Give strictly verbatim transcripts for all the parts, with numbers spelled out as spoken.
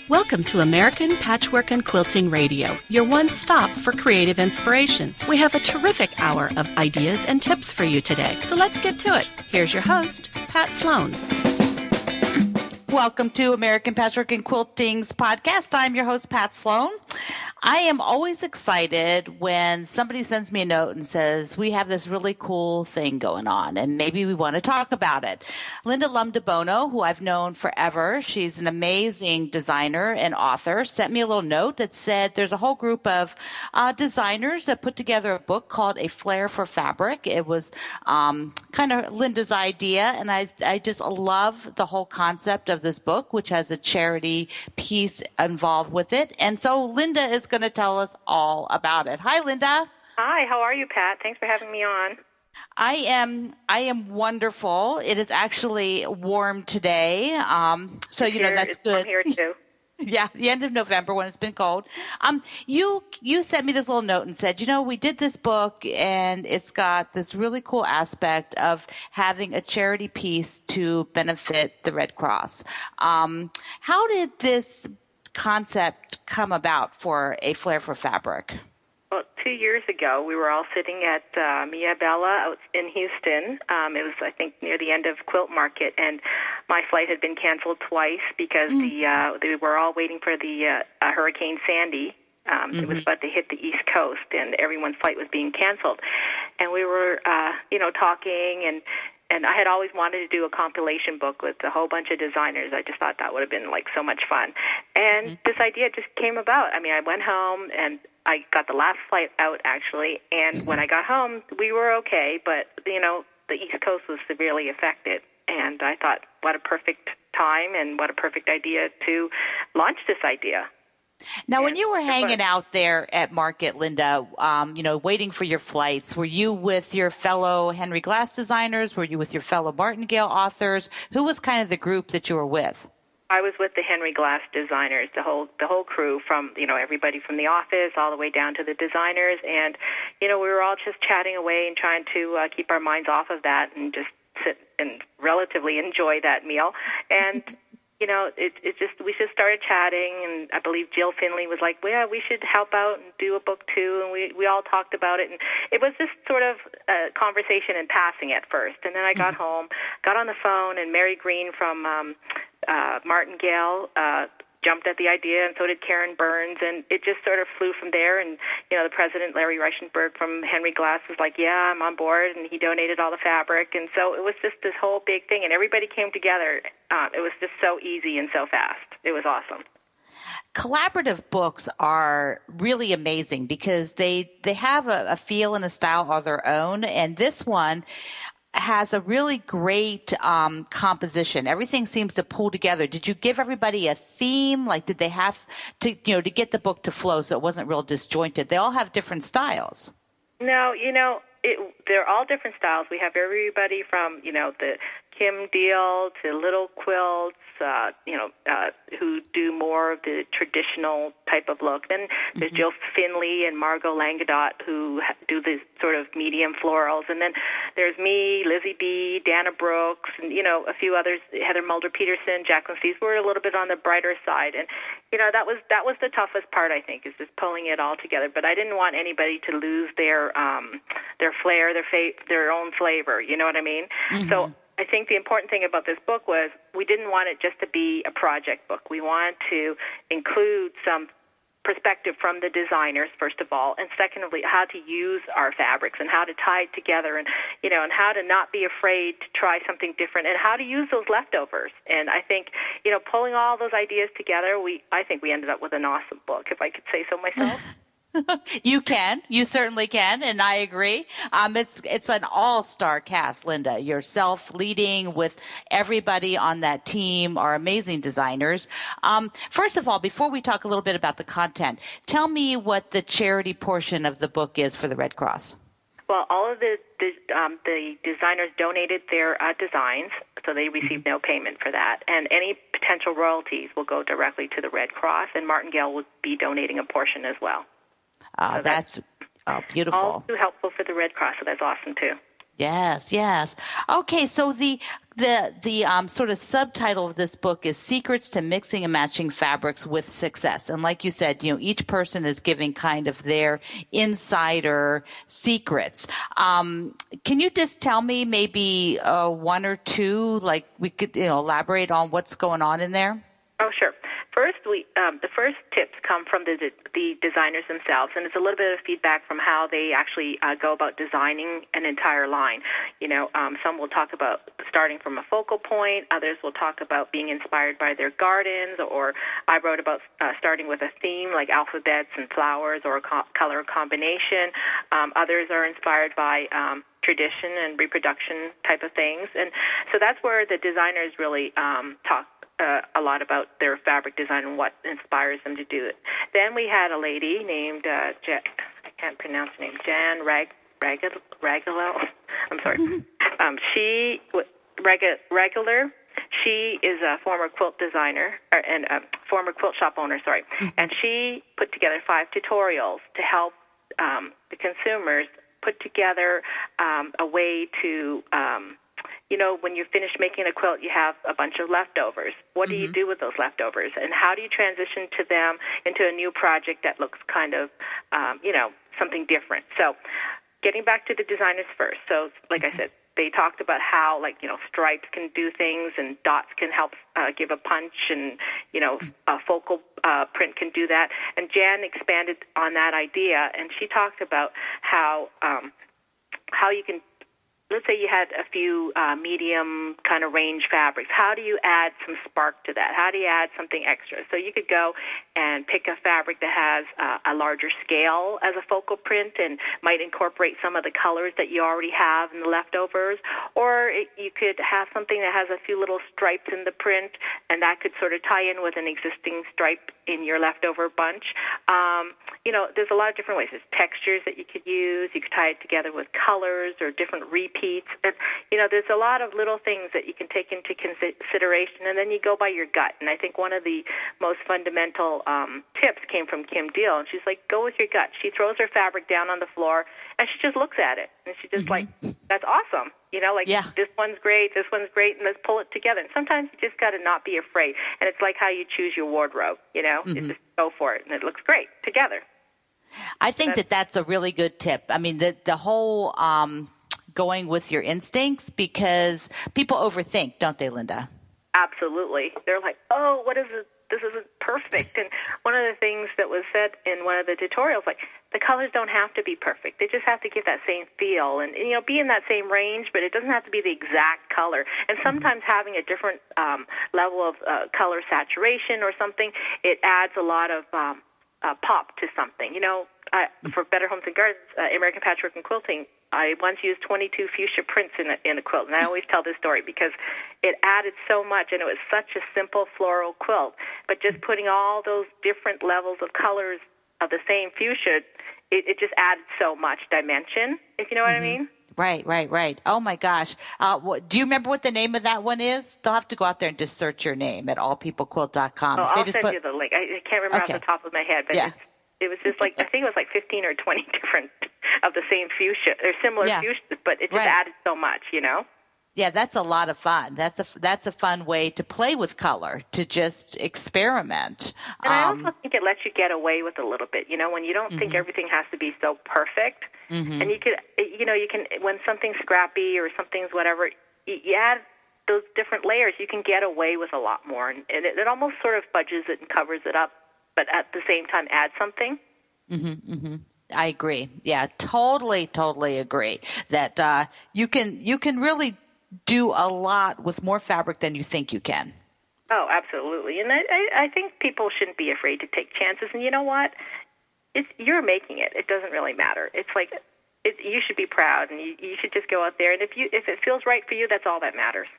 Welcome to American Patchwork and Quilting Radio, your one stop for creative inspiration. We have a terrific hour of ideas and tips for you today, so let's get to it. Here's your host, Pat Sloan. Welcome to American Patchwork and Quilting's podcast. I'm your host, Pat Sloan. I am always excited when somebody sends me a note and says, we have this really cool thing going on, and maybe we want to talk about it. Linda Lum de Bono, who I've known forever, she's an amazing designer and author, sent me a little note that said there's a whole group of uh, designers that put together a book called A Flair for Fabric. It was um, kind of Linda's idea, and I, I just love the whole concept of this book, which has a charity piece involved with it. And so Linda is going to tell us all about it. Hi, Linda. Hi, how are you, Pat? Thanks for having me on. I am I am wonderful. It is actually warm today. Um, so, you know, that's it's good. Warm here, too. Yeah, the end of November when it's been cold. Um, you you sent me this little note and said, you know, we did this book and it's got this really cool aspect of having a charity piece to benefit the Red Cross. Um, how did this concept come about for A Flair for Fabric? Well, two years ago, we were all sitting at uh, Mia Bella out in Houston. Um, it was, I think, near the end of Quilt Market, and my flight had been canceled twice because mm. the uh, they were all waiting for the uh, uh, Hurricane Sandy. Um, mm-hmm. It was about to hit the East Coast, and everyone's flight was being canceled. And we were, uh, you know, talking, and And I had always wanted to do a compilation book with a whole bunch of designers. I just thought that would have been, like, so much fun. And mm-hmm. this idea just came about. I mean, I went home, and I got the last flight out, actually. And when I got home, we were okay, but, you know, the East Coast was severely affected. And I thought, what a perfect time and what a perfect idea to launch this idea. Now, when you were hanging out there at Market, Linda, um, you know, waiting for your flights, were you with your fellow Henry Glass designers? Were you with your fellow Martingale authors? Who was kind of the group that you were with? I was with the Henry Glass designers, the whole the whole crew, from, you know, everybody from the office all the way down to the designers. And, you know, we were all just chatting away and trying to uh, keep our minds off of that and just sit and relatively enjoy that meal. And you know, it it just we just started chatting, and I believe Jill Finley was like, well, yeah, we should help out and do a book too, and we we all talked about it, and it was just sort of a conversation in passing at first, and then I got mm-hmm. home, got on the phone, and Mary Green from um, uh, Martingale uh, jumped at the idea, and so did Karen Burns, and it just sort of flew from there. And, you know, the president, Larry Reichenberg from Henry Glass, was like, yeah, I'm on board, and he donated all the fabric. And so it was just this whole big thing, and everybody came together. Uh, it was just so easy and so fast. It was awesome. Collaborative books are really amazing because they, they have a, a feel and a style of their own, and this one has a really great um, composition. Everything seems to pull together. Did you give everybody a theme? Like, did they have to, you know, to get the book to flow so it wasn't real disjointed? They all have different styles. No, you know, it, they're all different styles. We have everybody from, you know, the Kim Deal to Little Quilts, uh, you know, uh, who do more of the traditional type of look. Then there's mm-hmm. Jill Finley and Margot Langadot who do the sort of medium florals. And then there's me, Lizzie B., Dana Brooks, and, you know, a few others, Heather Mulder-Peterson, Jacqueline Steves, were a little bit on the brighter side. And, you know, that was that was the toughest part, I think, is just pulling it all together. But I didn't want anybody to lose their um, their flair, their fa- their own flavor, you know what I mean? Mm-hmm. So I think the important thing about this book was we didn't want it just to be a project book. We wanted to include some perspective from the designers, first of all, and secondly, how to use our fabrics and how to tie it together, and, you know, and how to not be afraid to try something different, and how to use those leftovers. And I think, you know, pulling all those ideas together, we I think we ended up with an awesome book, if I could say so myself. You can. You certainly can, and I agree. Um, it's it's an all-star cast, Linda. Yourself leading with everybody on that team are amazing designers. Um, first of all, before we talk a little bit about the content, tell me what the charity portion of the book is for the Red Cross. Well, all of the the, um, the designers donated their uh, designs, so they received no payment for that. And any potential royalties will go directly to the Red Cross, and Martingale will be donating a portion as well. Uh, so that's, that's oh, beautiful. All too helpful for the Red Cross, so that's awesome, too. Yes, yes. Okay, so the the the um, sort of subtitle of this book is Secrets to Mixing and Matching Fabrics with Success. And like you said, you know, each person is giving kind of their insider secrets. Um, can you just tell me maybe uh, one or two, like we could, you know, elaborate on what's going on in there? Oh, sure. First, we um, the first tips come from the the designers themselves, and it's a little bit of feedback from how they actually uh, go about designing an entire line. You know, um, some will talk about starting from a focal point. Others will talk about being inspired by their gardens, or I wrote about uh, starting with a theme like alphabets and flowers or a co- color combination. Um, others are inspired by um, tradition and reproduction type of things, and so that's where the designers really um, talk. Uh, a lot about their fabric design and what inspires them to do it. Then we had a lady named, uh, ja- I can't pronounce her name, Jan Rag, Rag, Ragalo. I'm sorry. um, she, Rag, Regular, she is a former quilt designer, or, and a former quilt shop owner, sorry. And she put together five tutorials to help um, the consumers put together um, a way to um, you know, when you finish making a quilt, you have a bunch of leftovers. What mm-hmm. do you do with those leftovers? And how do you transition to them into a new project that looks kind of, um, you know, something different? So getting back to the designers first. So like mm-hmm. I said, they talked about how, like, you know, stripes can do things and dots can help uh, give a punch and, you know, a focal uh, print can do that. And Jan expanded on that idea, and she talked about how um, how you can, let's say you had a few uh, medium kind of range fabrics. How do you add some spark to that? How do you add something extra? So you could go and pick a fabric that has uh, a larger scale as a focal print and might incorporate some of the colors that you already have in the leftovers. Or it, you could have something that has a few little stripes in the print, and that could sort of tie in with an existing stripe in your leftover bunch. Um, you know, there's a lot of different ways. There's textures that you could use. You could tie it together with colors or different repeats. And, you know, there's a lot of little things that you can take into consideration, and then you go by your gut. And I think one of the most fundamental um, tips came from Kim Deal, and she's like, go with your gut. She throws her fabric down on the floor, and she just looks at it, and she's just mm-hmm. like, that's awesome. You know, like, yeah. this one's great, this one's great, and let's pull it together. And sometimes you just got to not be afraid. And it's like how you choose your wardrobe, you know? Mm-hmm. You just go for it, and it looks great together. I think that that's a really good tip. I mean, the, the whole um, going with your instincts, because people overthink, don't they, Linda? Absolutely. They're like, oh, what is it? This isn't perfect. And one of the things that was said in one of the tutorials, like, the colors don't have to be perfect. They just have to give that same feel and, and you know, be in that same range, but it doesn't have to be the exact color. And sometimes mm-hmm. having a different um, level of uh, color saturation or something, it adds a lot of um, uh, pop to something. You know, I, for Better Homes and Gardens, uh, American Patchwork and Quilting, I once used twenty-two fuchsia prints in a, in a quilt, and I always tell this story because it added so much, and it was such a simple floral quilt. But just putting all those different levels of colors of the same fuchsia, it, it just added so much dimension, if you know what mm-hmm. I mean. Right, right, right. Oh, my gosh. Uh, what, do you remember what the name of that one is? They'll have to go out there and just search your name at all people quilt dot com. Oh, if they I'll just send put... you the link. I, I can't remember okay. off the top of my head, but yeah. it's, it was just like, I think it was like fifteen or twenty different of the same fuchsia. They're similar yeah. fuchsias, but it just right. added so much, you know? Yeah, that's a lot of fun. That's a, that's a fun way to play with color, to just experiment. And I um, also think it lets you get away with a little bit, you know, when you don't mm-hmm. think everything has to be so perfect. Mm-hmm. And you could, you know, you can, when something's scrappy or something's whatever, you, you add those different layers, you can get away with a lot more. And it, it almost sort of fudges it and covers it up, but at the same time add something. Mm-hmm, mm-hmm. I agree. Yeah, totally, totally agree that uh, you can you can really do a lot with more fabric than you think you can. Oh, absolutely. And I, I, I think people shouldn't be afraid to take chances. And you know what? It's, you're making it. It doesn't really matter. It's like it, you should be proud, and you, you should just go out there. And if you if it feels right for you, that's all that matters.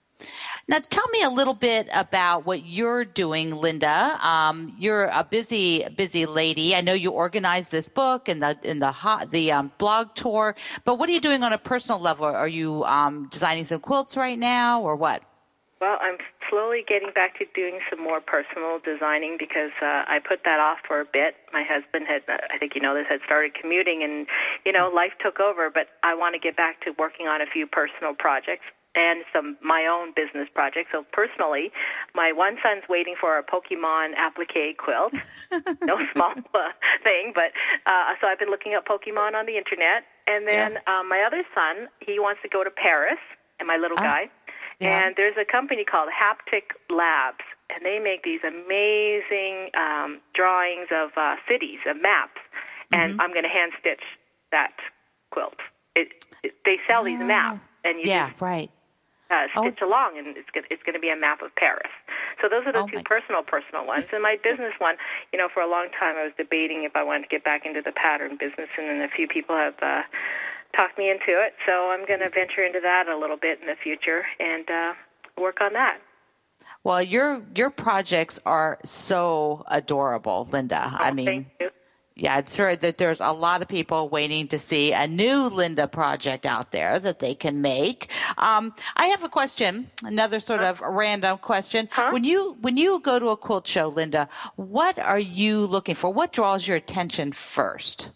Now, tell me a little bit about what you're doing, Linda. Um, you're a busy, busy lady. I know you organized this book and the in the hot, the um, blog tour. But what are you doing on a personal level? Are you um, designing some quilts right now, or what? Well, I'm slowly getting back to doing some more personal designing because uh, I put that off for a bit. My husband had, uh, I think you know this, had started commuting, and, you know, life took over, but I want to get back to working on a few personal projects and some my own business projects. So personally, my one son's waiting for a Pokemon applique quilt. No small uh, thing, but uh, so I've been looking up Pokemon on the internet. And then yeah. um, my other son, he wants to go to Paris, and my little oh. guy. Yeah. And there's a company called Haptic Labs, and they make these amazing um, drawings of uh, cities, of maps. And mm-hmm. I'm going to hand stitch that quilt. It, it, they sell these oh. maps, and you yeah, just right. uh, stitch oh. along, and it's going it's going to be a map of Paris. So those are the oh two personal, personal ones. And my business one, you know, for a long time I was debating if I wanted to get back into the pattern business, and then a few people have uh, talked me into it. So I'm going to venture into that a little bit in the future and uh, work on that. Well, your your projects are so adorable, Linda. Oh, I mean, thank you. Yeah, I'm sure that there's a lot of people waiting to see a new Linda project out there that they can make. Um, I have a question, another sort of random question. Huh? When you when you go to a quilt show, Linda, what are you looking for? What draws your attention first?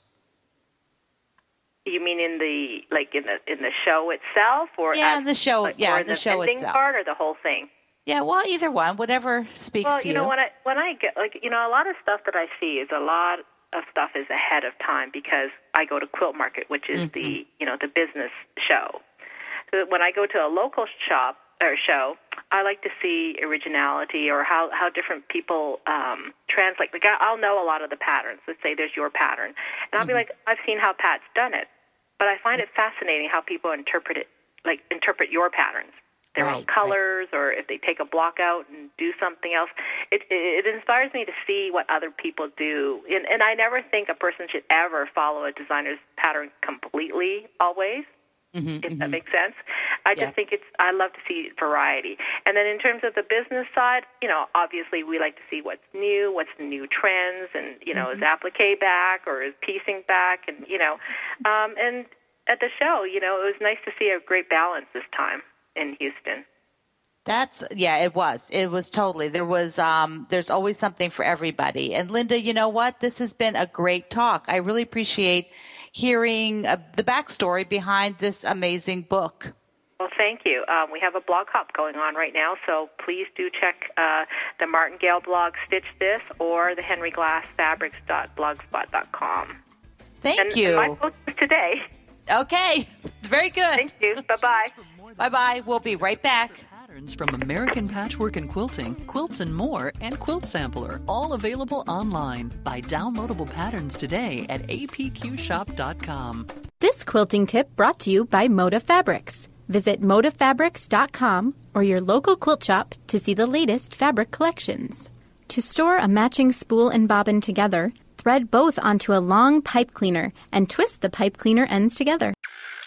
You mean in the like in the in the show itself, or yeah, at, the show, like, yeah, or in the, the show vending itself, part, or the whole thing? Yeah, well, either one, whatever speaks well, to you. you. Well, you know, when I when I get like you know, a lot of stuff that I see is a lot of stuff is ahead of time because I go to Quilt Market, which is mm-hmm. the you know the business show. So when I go to a local shop or show, I like to see originality or how, how different people um, translate. Like I'll know a lot of the patterns. Let's say there's your pattern, and I'll mm-hmm. be like, I've seen how Pat's done it, but I find it fascinating how people interpret it, like interpret your patterns. Their right, own colors, right. or if they take a block out and do something else. It, it, it inspires me to see what other people do. And, and I never think a person should ever follow a designer's pattern completely, always, mm-hmm, if mm-hmm. that makes sense. I yeah. just think it's, I love to see variety. And then in terms of the business side, you know, obviously we like to see what's new, what's the new trends, and, you know, mm-hmm. is applique back or is piecing back, and, you know. Um, and at the show, you know, it was nice to see a great balance this time in Houston. That's, yeah, it was. It was totally. There was, um, there's always something for everybody. And Linda, you know what? This has been a great talk. I really appreciate hearing uh, the backstory behind this amazing book. Well, thank you. Um, we have a blog hop going on right now, so please do check uh, the Martingale blog, Stitch This, or the henry glass fabrics dot blogspot dot com. Thank and, you. And my post is today. Okay. Very good. Thank you. Bye-bye. Bye-bye. We'll be right back. Patterns from American Patchwork and Quilting, Quilts and More, and Quilt Sampler, all available online. Buy downloadable patterns today at a p q shop dot com. This quilting tip brought to you by Moda Fabrics. Visit moda fabrics dot com or your local quilt shop to see the latest fabric collections. To store a matching spool and bobbin together, thread both onto a long pipe cleaner and twist the pipe cleaner ends together.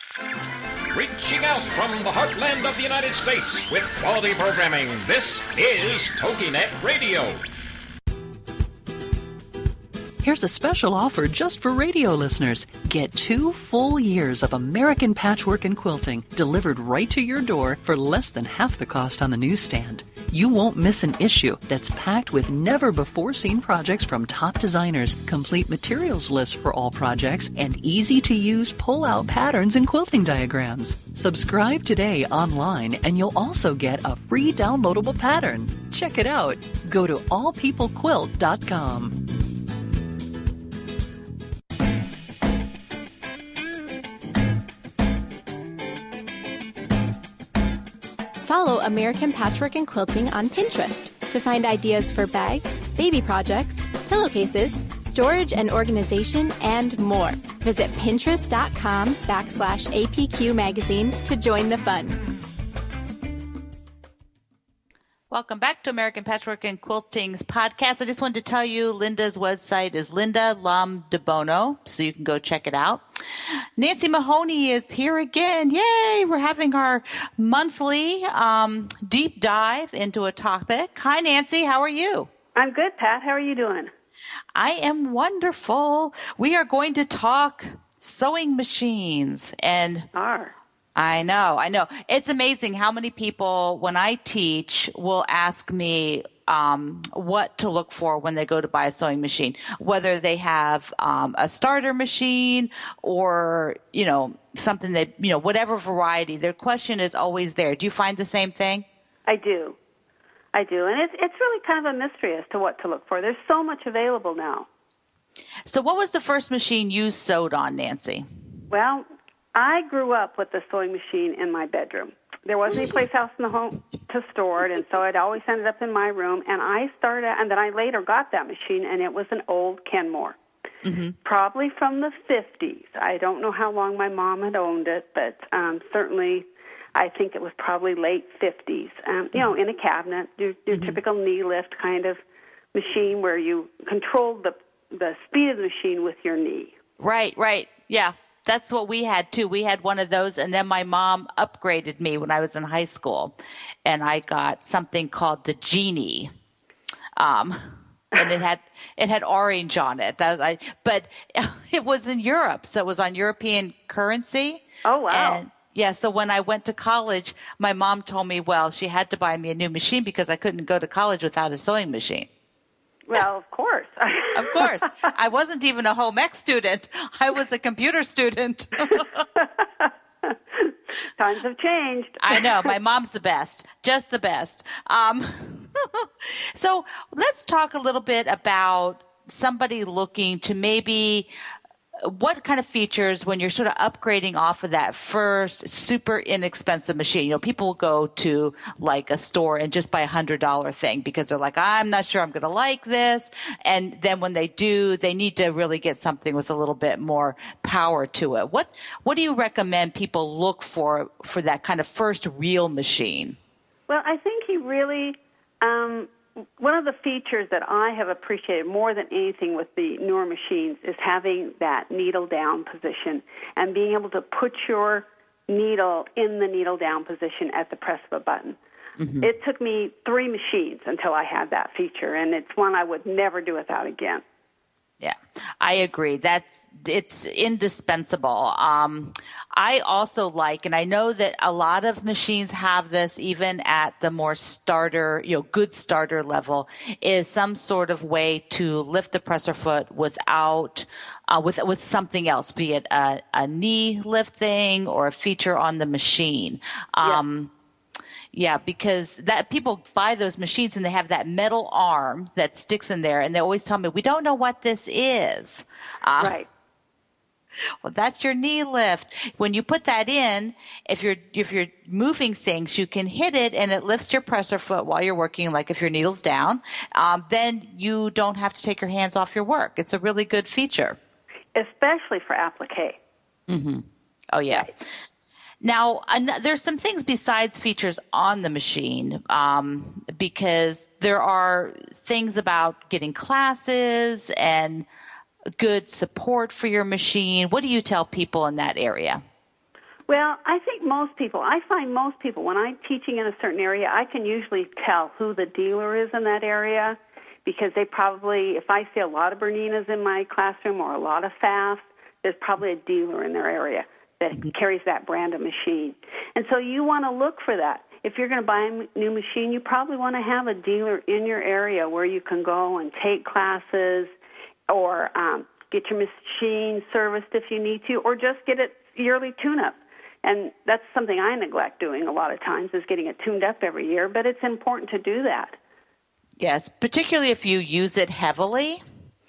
Reaching out from the heartland of the United States with quality programming, this is TogiNet Radio. Here's a special offer just for radio listeners. Get two full years of American Patchwork and Quilting delivered right to your door for less than half the cost on the newsstand. You won't miss an issue that's packed with never-before-seen projects from top designers, complete materials lists for all projects, and easy-to-use pull-out patterns and quilting diagrams. Subscribe today online, and you'll also get a free downloadable pattern. Check it out. Go to all people quilt dot com. Follow American Patchwork and Quilting on Pinterest to find ideas for bags, baby projects, pillowcases, storage and organization, and more. Visit pinterest.com backslash APQ magazine to join the fun. Welcome back to American Patchwork and Quilting's podcast. I just wanted to tell you Linda's website is Linda Lum de Bono, so you can go check it out. Nancy Mahoney is here again. Yay! We're having our monthly um, deep dive into a topic. Hi, Nancy. How are you? I'm good, Pat. How are you doing? I am wonderful. We are going to talk sewing machines. And are. I know, I know. It's amazing how many people, when I teach, will ask me um, what to look for when they go to buy a sewing machine, whether they have um, a starter machine or, you know, something that, you know, whatever variety. Their question is always there. Do you find the same thing? I do. I do. And it's, it's really kind of a mystery as to what to look for. There's so much available now. So what was the first machine you sewed on, Nancy? Well, I grew up with the sewing machine in my bedroom. There wasn't any place else in the home to store it, and so it always ended up in my room. And I started, and then I later got that machine, and it was an old Kenmore, mm-hmm. probably from the fifties. I don't know how long my mom had owned it, but um, certainly I think it was probably late fifties. Um, you know, in a cabinet, your, your mm-hmm. typical knee lift kind of machine where you controlled the the speed of the machine with your knee. Right, right, yeah. That's what we had, too. We had one of those, and then my mom upgraded me when I was in high school, and I got something called the Genie, um, and it had it had orange on it. That was, I, but it was in Europe, so it was on European currency. Oh, wow. And, yeah, so when I went to college, my mom told me, well, she had to buy me a new machine because I couldn't go to college without a sewing machine. Well, of course. Of course. I wasn't even a home ec student. I was a computer student. Times have changed. I know. My mom's the best. Just the best. Um, so let's talk a little bit about somebody looking to maybe what kind of features when you're sort of upgrading off of that first super inexpensive machine. You know, people will go to like a store and just buy a hundred dollar thing because they're like, I'm not sure I'm going to like this. And then when they do, they need to really get something with a little bit more power to it. What, what do you recommend people look for, for that kind of first real machine? Well, I think he really, um, one of the features that I have appreciated more than anything with the newer machines is having that needle down position and being able to put your needle in the needle down position at the press of a button. Mm-hmm. It took me three machines until I had that feature, and it's one I would never do without again. Yeah, I agree. That's it's indispensable. Um, I also like, and I know that a lot of machines have this, even at the more starter, you know, good starter level, is some sort of way to lift the presser foot without, uh, with with something else, be it a, a knee lifting or a feature on the machine. Um, yeah. Yeah, because that people buy those machines and they have that metal arm that sticks in there, and they always tell me, we don't know what this is. Uh, right. Well, that's your knee lift. When you put that in, if you're if you're moving things, you can hit it and it lifts your presser foot while you're working, like if your needle's down. Um, then you don't have to take your hands off your work. It's a really good feature. Especially for applique. Mm-hmm. Oh, yeah. Right. Now, there's some things besides features on the machine, um, because there are things about getting classes and good support for your machine. What do you tell people in that area? Well, I think most people, I find most people, when I'm teaching in a certain area, I can usually tell who the dealer is in that area because they probably, if I see a lot of Berninas in my classroom or a lot of Fast, there's probably a dealer in their area that mm-hmm. carries that brand of machine. And so you want to look for that. If you're going to buy a new machine, you probably want to have a dealer in your area where you can go and take classes or um, get your machine serviced if you need to, or just get it yearly tune-up. And that's something I neglect doing a lot of times, is getting it tuned up every year, but it's important to do that. Yes, particularly if you use it heavily.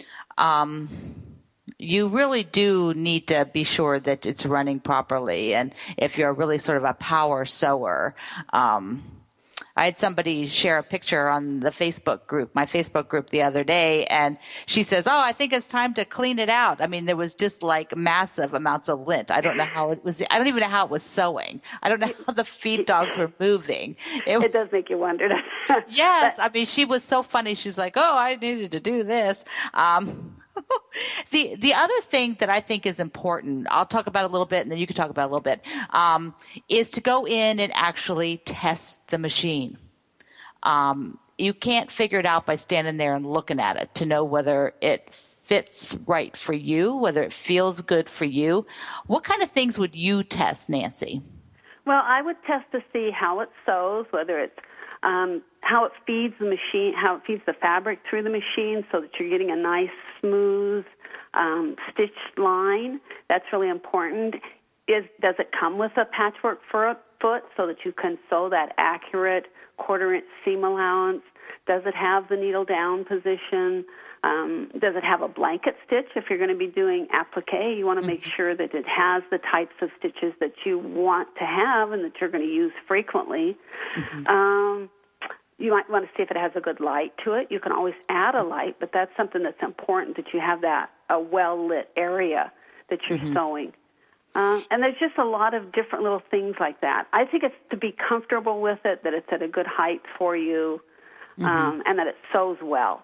Um You really do need to be sure that it's running properly. And if you're really sort of a power sewer, um, I had somebody share a picture on the Facebook group, my Facebook group the other day, and she says, oh, I think it's time to clean it out. I mean, there was just like massive amounts of lint. I don't know how it was. I don't even know how it was sewing. I don't know how the feed dogs were moving. It, it does make you wonder. Yes. I mean, she was so funny. She's like, oh, I needed to do this. Um, the the other thing that I think is important, I'll talk about a little bit and then you can talk about a little bit, um, is to go in and actually test the machine. Um, you can't figure it out by standing there and looking at it to know whether it fits right for you, whether it feels good for you. What kind of things would you test, Nancy? Well, I would test to see how it sews, whether it's um, how it feeds the machine, how it feeds the fabric through the machine so that you're getting a nice, smooth, um, stitched line. That's really important. Is Does it come with a patchwork foot so that you can sew that accurate quarter-inch seam allowance? Does it have the needle down position? Um, does it have a blanket stitch? If you're going to be doing applique, you want to make mm-hmm. sure that it has the types of stitches that you want to have and that you're going to use frequently. Mm-hmm. Um, you might want to see if it has a good light to it. You can always add a light, but that's something that's important, that you have that a well-lit area that you're mm-hmm. sewing. Uh, and there's just a lot of different little things like that. I think it's to be comfortable with it, that it's at a good height for you, mm-hmm. um, and that it sews well.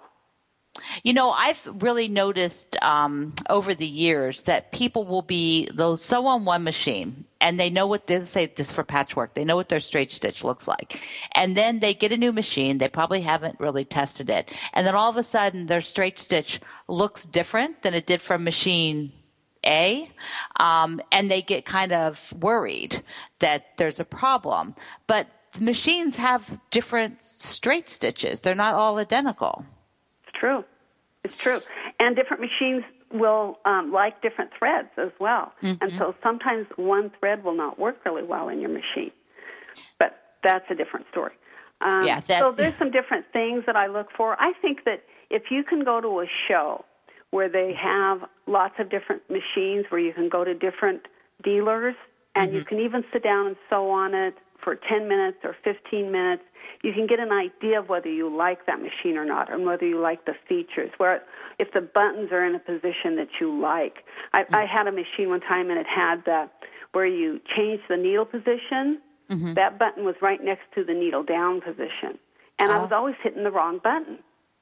You know, I've really noticed um, over the years that people will be, they'll sew on one machine and they know what, they say this for patchwork, they know what their straight stitch looks like. And then they get a new machine, they probably haven't really tested it. And then all of a sudden their straight stitch looks different than it did from machine A, um, and they get kind of worried that there's a problem. But the machines have different straight stitches. They're not all identical. True. It's true. And different machines will um, like different threads as well. Mm-hmm. And so sometimes one thread will not work really well in your machine. But that's a different story. Um, yeah, that... So there's some different things that I look for. I think that if you can go to a show where they have lots of different machines, where you can go to different dealers, and mm-hmm. you can even sit down and sew on it for ten minutes or fifteen minutes, you can get an idea of whether you like that machine or not, and whether you like the features, where if the buttons are in a position that you like. I, mm-hmm. I had a machine one time, and it had the, where you change the needle position, mm-hmm. that button was right next to the needle down position. And oh. I was always hitting the wrong button.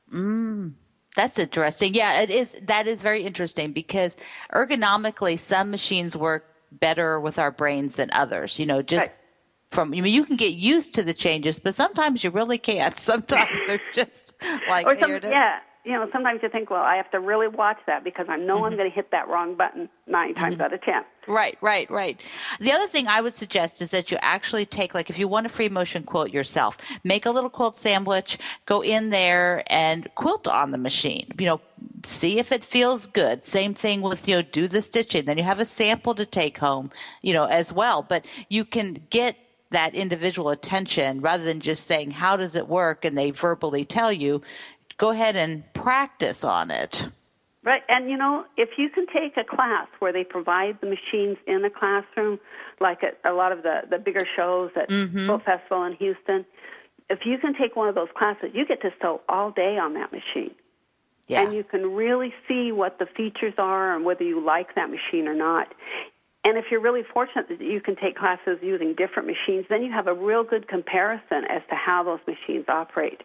Mm. That's interesting. Yeah, it is. That is very interesting, because ergonomically, some machines work better with our brains than others. You know, just right. from, I mean, you can get used to the changes, but sometimes you really can't. Sometimes they're just like, or some, here it is. Yeah, you know, sometimes you think, well, I have to really watch that because I know mm-hmm. I'm going to hit that wrong button nine times mm-hmm. out of ten. Right, right, right. The other thing I would suggest is that you actually take, like, if you want a free motion quilt yourself, make a little quilt sandwich, go in there and quilt on the machine. You know, see if it feels good. Same thing with, you know, do the stitching. Then you have a sample to take home, you know, as well. But you can get that individual attention rather than just saying, how does it work? And they verbally tell you. Go ahead and practice on it. Right, and you know, if you can take a class where they provide the machines in the classroom, like at a lot of the, the bigger shows at mm-hmm. Quilt Festival in Houston, if you can take one of those classes, you get to sew all day on that machine. Yeah. And you can really see what the features are and whether you like that machine or not. And if you're really fortunate that you can take classes using different machines, then you have a real good comparison as to how those machines operate.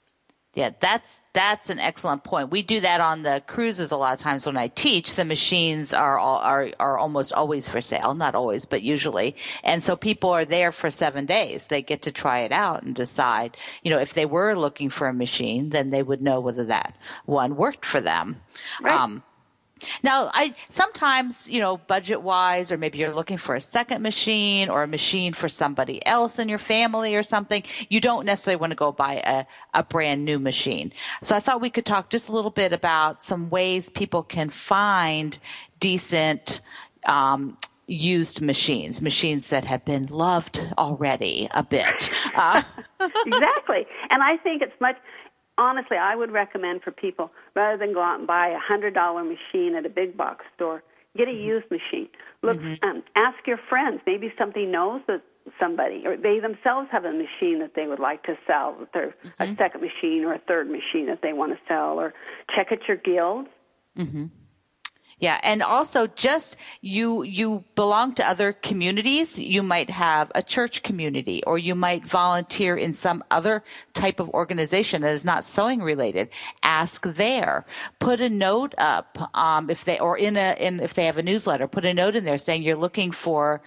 Yeah, that's that's an excellent point. We do that on the cruises a lot of times when I teach. The machines are all, are are almost always for sale, not always, but usually. And so people are there for seven days. They get to try it out and decide. You know, if they were looking for a machine, then they would know whether that one worked for them. Right. Um, Now, I sometimes, you know, budget-wise, or maybe you're looking for a second machine or a machine for somebody else in your family or something, you don't necessarily want to go buy a, a brand new machine. So I thought we could talk just a little bit about some ways people can find decent um, used machines, machines that have been loved already a bit. Uh, exactly. And I think it's much... Honestly, I would recommend for people, rather than go out and buy a one hundred dollars machine at a big box store, get a mm-hmm. used machine. Look, mm-hmm. um, ask your friends. Maybe somebody knows that somebody, or they themselves have a machine that they would like to sell, that they're mm-hmm. a second machine or a third machine that they want to sell, or check at your guilds. Mm-hmm. Yeah, and also just you you belong to other communities. You might have a church community, or you might volunteer in some other type of organization that is not sewing related. Ask there. Put a note up um, if they or in a in if they have a newsletter. Put a note in there saying you're looking for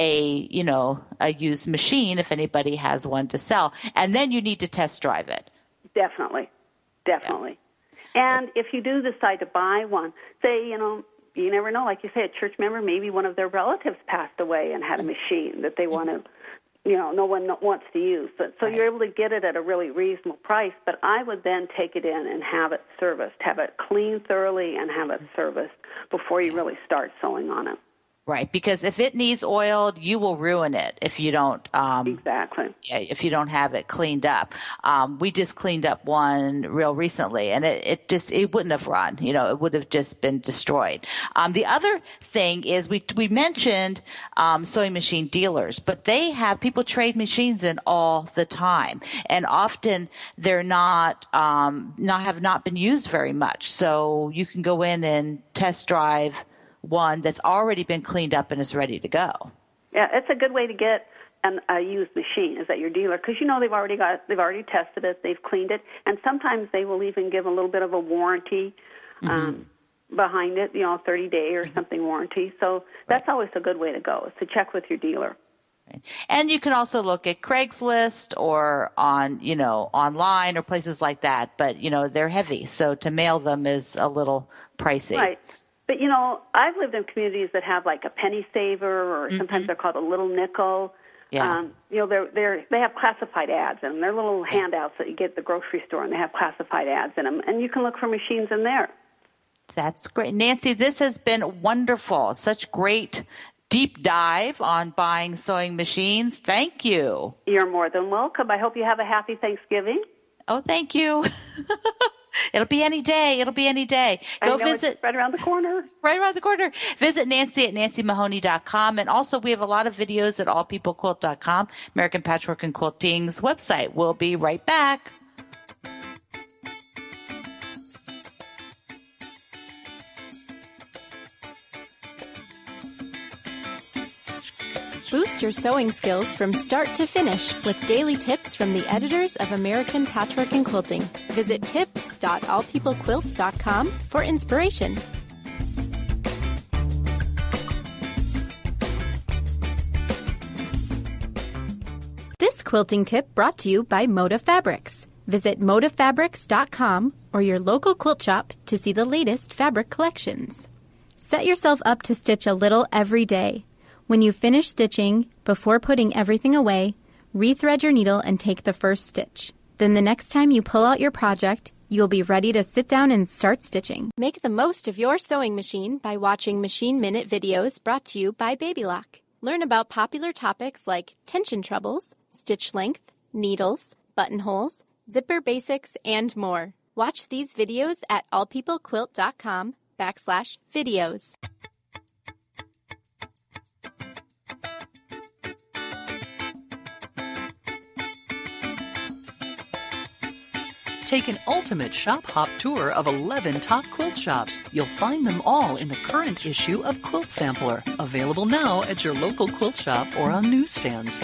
a you know a used machine if anybody has one to sell, and then you need to test drive it. Definitely, definitely. Yeah. And if you do decide to buy one, say, you know, you never know. Like you say, a church member, maybe one of their relatives passed away and had a machine that they want to, you know, no one wants to use. So, so Right. you're able to get it at a really reasonable price. But I would then take it in and have it serviced, have it cleaned thoroughly and have it serviced before you really start sewing on it. Right, because if it needs oiled, you will ruin it if you don't. Um, Exactly. yeah, if you don't have it cleaned up. Um, we just cleaned up one real recently, and it, it just it wouldn't have run. You know, it would have just been destroyed. Um, the other thing is we we mentioned um, sewing machine dealers, but they have people trade machines in all the time, and often they're not um, not have not been used very much. So you can go in and test drive one that's already been cleaned up and is ready to go. Yeah, it's a good way to get an, a used machine is at your dealer because you know they've already got they've already tested it, they've cleaned it, and sometimes they will even give a little bit of a warranty um, mm-hmm. behind it, you know, a thirty day or something warranty. So that's right. always a good way to go is to check with your dealer. Right. And you can also look at Craigslist or on, you know, online or places like that, but you know they're heavy, so to mail them is a little pricey. Right. But, you know, I've lived in communities that have like a penny saver or mm-hmm. sometimes they're called a little nickel. Yeah. Um, you know, they're, they're, they have classified ads in them. They're little yeah. handouts that you get at the grocery store, and they have classified ads in them. And you can look for machines in there. That's great. Nancy, this has been wonderful. Such great deep dive on buying sewing machines. Thank you. You're more than welcome. I hope you have a happy Thanksgiving. Oh, thank you. It'll be any day. It'll be any day. Go I know, visit. It's right around the corner. Right around the corner. Visit Nancy at nancy mahoney dot com. And also we have a lot of videos at all people quilt dot com, American Patchwork and Quilting's website. We'll be right back. Boost your sewing skills from start to finish with daily tips from the editors of American Patchwork and Quilting. Visit tips dot all people quilt dot com for inspiration. This quilting tip brought to you by Moda Fabrics. Visit moda fabrics dot com or your local quilt shop to see the latest fabric collections. Set yourself up to stitch a little every day. When you finish stitching, before putting everything away, rethread your needle and take the first stitch. Then the next time you pull out your project, you'll be ready to sit down and start stitching. Make the most of your sewing machine by watching Machine Minute videos brought to you by Babylock. Learn about popular topics like tension troubles, stitch length, needles, buttonholes, zipper basics, and more. Watch these videos at all people quilt dot com backslash videos. Take an ultimate shop hop tour of eleven top quilt shops. You'll find them all in the current issue of Quilt Sampler, available now at your local quilt shop or on newsstands.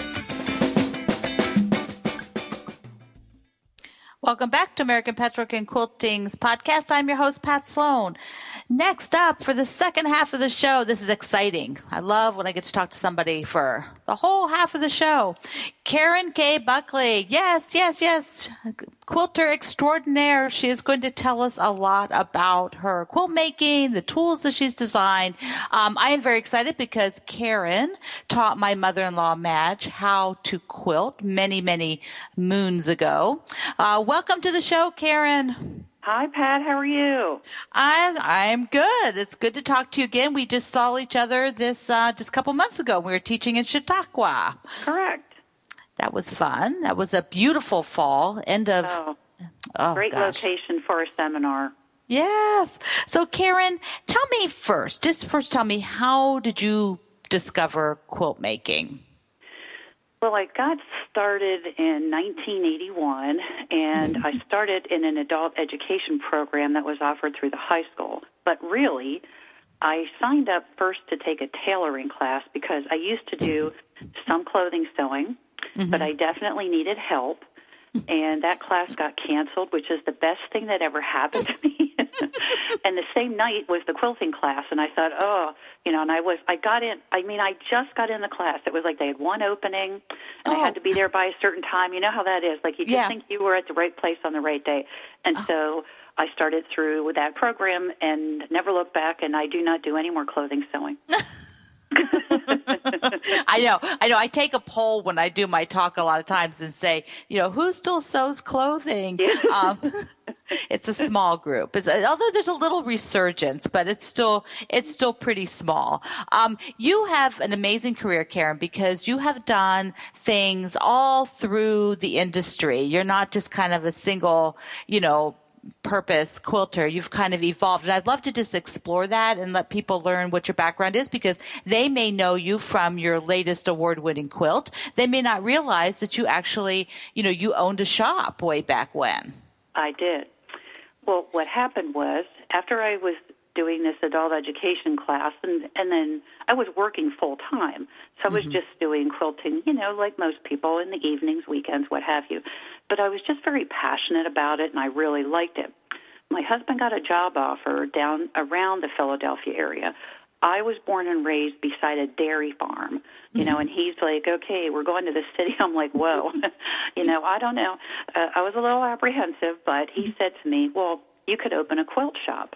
Welcome back to American Patchwork and Quilting's podcast. I'm your host, Pat Sloan. Next up, for the second half of the show, this is exciting. I love when I get to talk to somebody for the whole half of the show. Karen K. Buckley. Yes, yes, yes. Quilter extraordinaire. She is going to tell us a lot about her quilt making, the tools that she's designed. Um, I am very excited because Karen taught my mother-in-law, Madge, how to quilt many, many moons ago. Uh, welcome to the show, Karen. Hi, Pat. How are you? I, I'm good. It's good to talk to you again. We just saw each other this uh, just a couple months ago. We were teaching in Chautauqua. Correct. That was fun. That was a beautiful fall. End of oh, oh great gosh. location for a seminar. Yes. So, Karen, tell me first. Just first, tell me, how did you discover quilt making? Well, I got started in nineteen eighty-one, and I started in an adult education program that was offered through the high school. But really, I signed up first to take a tailoring class because I used to do some clothing sewing, mm-hmm. but I definitely needed help. And that class got canceled, which is the best thing that ever happened to me. And the same night was the quilting class, and I thought, oh, you know, and I was, I got in, I mean, I just got in the class. It was like they had one opening, and oh. I had to be there by a certain time. You know how that is. Like, you just yeah. think you were at the right place on the right day. And oh. so I started through with that program and never looked back, and I do not do any more clothing sewing. I know. I know. I take a poll when I do my talk a lot of times and say, you know, who still sews clothing? Yeah. Um, it's a small group. It's, although there's a little resurgence, but it's still it's still pretty small. Um, you have an amazing career, Karen, because you have done things all through the industry. You're not just kind of a single, you know, purpose quilter. You've kind of evolved, and I'd love to just explore that and let people learn what your background is, because they may know you from your latest award-winning quilt. They may not realize that you actually, you know, you owned a shop way back when. I did. Well, what happened was, after I was doing this adult education class, and, and then I was working full-time, so I was mm-hmm. just doing quilting, you know, like most people, in the evenings, weekends, what have you. But I was just very passionate about it, and I really liked it. My husband got a job offer down around the Philadelphia area. I was born and raised beside a dairy farm, you know, and he's like, okay, we're going to the city. I'm like, whoa, you know, I don't know. Uh, I was a little apprehensive, but he said to me, well, you could open a quilt shop.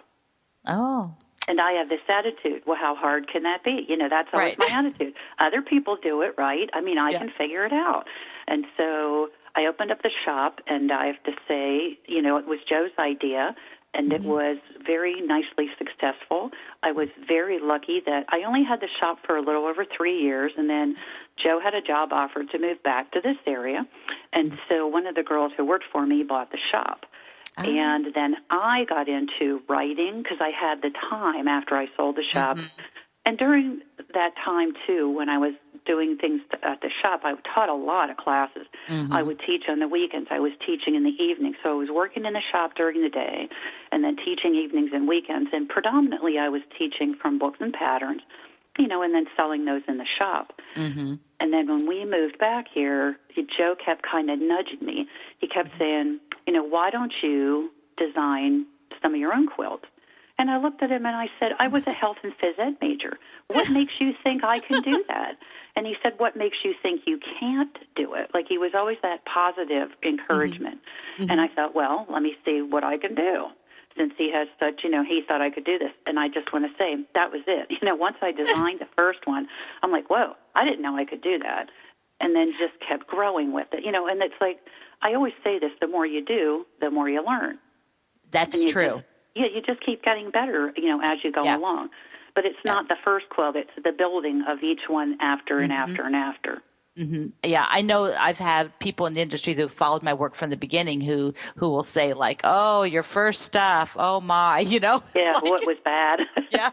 Oh. And I have this attitude. Well, how hard can that be? You know, that's always right. my attitude. Other people do it, right? I mean, I yeah. can figure it out. And so I opened up the shop, and I have to say, you know, it was Joe's idea, and mm-hmm. it was very nicely successful. I was very lucky that I only had the shop for a little over three years, and then Joe had a job offer to move back to this area. And so one of the girls who worked for me bought the shop. Oh. And then I got into writing because I had the time after I sold the shop. Mm-hmm. And during that time, too, when I was doing things at the shop, I taught a lot of classes. Mm-hmm. I would teach on the weekends. I was teaching in the evenings. So I was working in the shop during the day and then teaching evenings and weekends. And predominantly I was teaching from books and patterns, you know, and then selling those in the shop. Mm-hmm. And then when we moved back here, Joe kept kind of nudging me. He kept saying, you know, why don't you design some of your own quilts? And I looked at him and I said, I was a health and phys ed major. What makes you think I can do that? And he said, what makes you think you can't do it? Like, he was always that positive encouragement. Mm-hmm. And I thought, well, let me see what I can do. Since he has such, you know, he thought I could do this. And I just want to say, that was it. You know, once I designed the first one, I'm like, whoa, I didn't know I could do that. And then just kept growing with it. You know, and it's like, I always say this, the more you do, the more you learn. That's true. Just, yeah, you just keep getting better, you know, as you go yeah. along. But it's yeah. not the first quilt. It's the building of each one after and mm-hmm. after and after. Mm-hmm. Yeah, I know I've had people in the industry who followed my work from the beginning who, who will say, like, oh, your first stuff, oh, my, you know? Yeah, like, what was bad. yeah.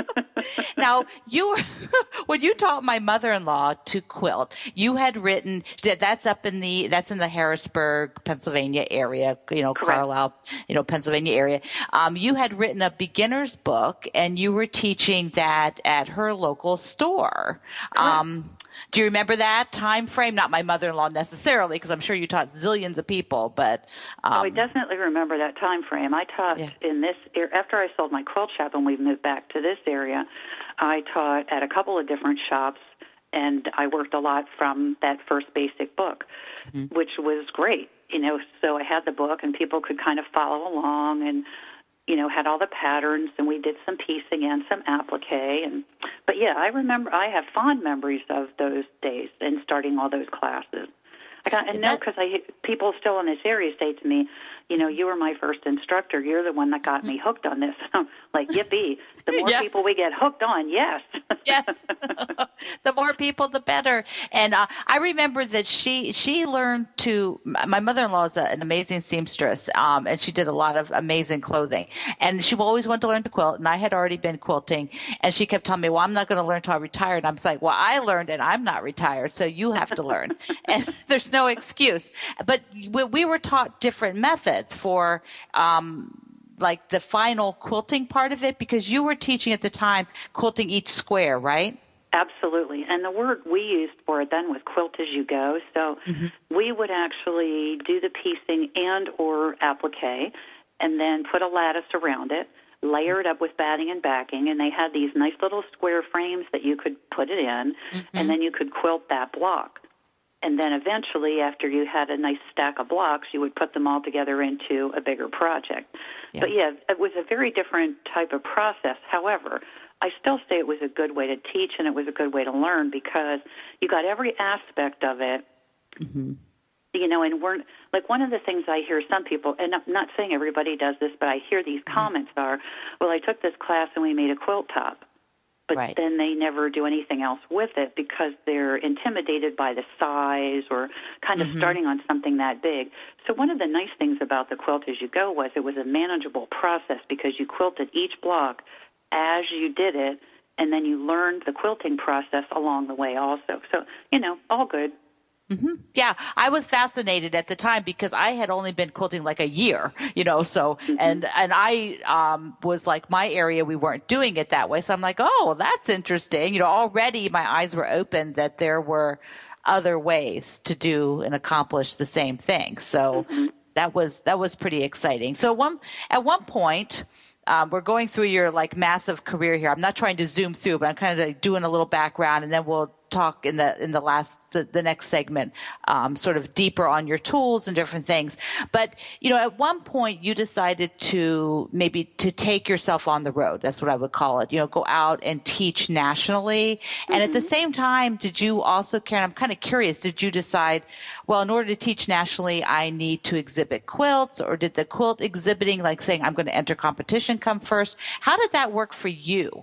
Now, you were, when you taught my mother-in-law to quilt, you had written, that's up in the, that's in the Harrisburg, Pennsylvania area, you know, Correct. Carlisle, you know, Pennsylvania area. Um, you had written a beginner's book, and you were teaching that at her local store. Um, do you remember that time frame? Not my mother-in-law necessarily, because I'm sure you taught zillions of people, but um, oh, I definitely remember that time frame. I taught yeah. in this after I sold my quilt shop and we moved back to this area. I taught at a couple of different shops, and I worked a lot from that first basic book, mm-hmm. which was great. You know, so I had the book, and people could kind of follow along, and you know, had all the patterns, and we did some piecing and some applique. And but yeah, I remember I have fond memories of those days and starting all those classes. I got, and no, because I people still in this area say to me, you know, you were my first instructor. You're the one that got me hooked on this. I'm like, yippee! The more yeah. people we get hooked on, yes, yes. The more people, the better. And uh, I remember that she she learned to. My mother-in-law is a, an amazing seamstress, um, and she did a lot of amazing clothing. And she always wanted to learn to quilt, and I had already been quilting. And she kept telling me, "Well, I'm not going to learn until I retire." And I'm like, "Well, I learned, and I'm not retired, so you have to learn." And there's no excuse. But we, we were taught different methods for. Um, like the final quilting part of it, because you were teaching at the time quilting each square, right? Absolutely. And the word we used for it then was quilt as you go. So mm-hmm. we would actually do the piecing and or applique, and then put a lattice around it, layer it up with batting and backing, and they had these nice little square frames that you could put it in, mm-hmm. and then you could quilt that block. And then eventually, after you had a nice stack of blocks, you would put them all together into a bigger project. Yeah. But, yeah, it was a very different type of process. However, I still say it was a good way to teach and it was a good way to learn because you got every aspect of it. Mm-hmm. You know, and we're like one of the things I hear some people, and I'm not saying everybody does this, but I hear these mm-hmm. comments are, well, I took this class and we made a quilt top. But right. then they never do anything else with it because they're intimidated by the size or kind of mm-hmm. starting on something that big. So one of the nice things about the Quilt As You Go was it was a manageable process because you quilted each block as you did it, and then you learned the quilting process along the way also. So, you know, all good. Mm-hmm. Yeah, I was fascinated at the time because I had only been quilting like a year, you know, so, mm-hmm. and, and I um, was like, my area, we weren't doing it that way. So I'm like, oh, that's interesting. You know, already my eyes were open that there were other ways to do and accomplish the same thing. So mm-hmm. that was, that was pretty exciting. So one, at one point, Um, we're going through your like massive career here. I'm not trying to zoom through, but I'm kind of like doing a little background, and then we'll talk in the in the last the, the next segment, um, sort of deeper on your tools and different things. But you know, at one point you decided to maybe to take yourself on the road. That's what I would call it. You know, go out and teach nationally. Mm-hmm. And at the same time, did you also, Karen? I'm kind of curious. Did you decide, well, in order to teach nationally, I need to exhibit quilts, or did the quilt exhibiting, like saying I'm going to enter competition, come first? How did that work for you?